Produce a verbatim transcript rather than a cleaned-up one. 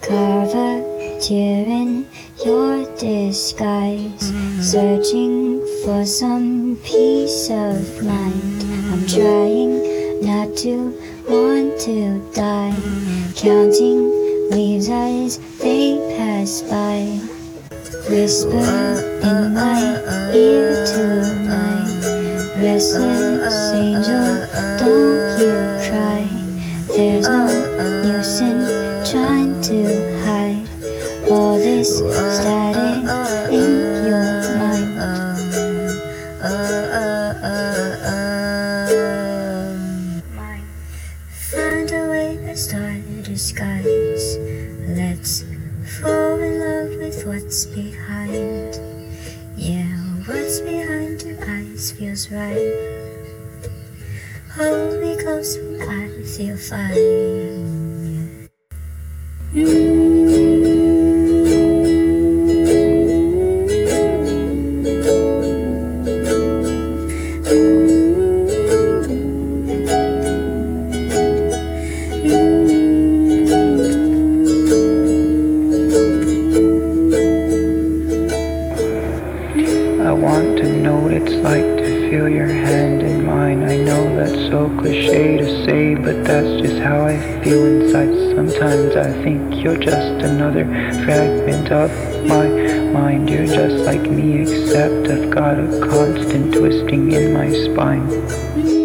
Carve a tear in your disguise, searching for some peace of mind. I'm trying not to want to die, counting leaves as they pass by. Whisper in my ear tonight, restless angel, don't you cry. There's no use in trying to hide all this static in your mind. Find a way past our disguise. Let's fall in love with what's behind. Yeah, what's behind your eyes feels right. Hold me close when I feel fine. Yeah. Mm. I want to know what it's like to feel your hand in mine. I know that's so cliche to say, but that's just how I feel inside. Sometimes I think you're just another fragment of my mind. You're just like me, except I've got a constant twisting in my spine.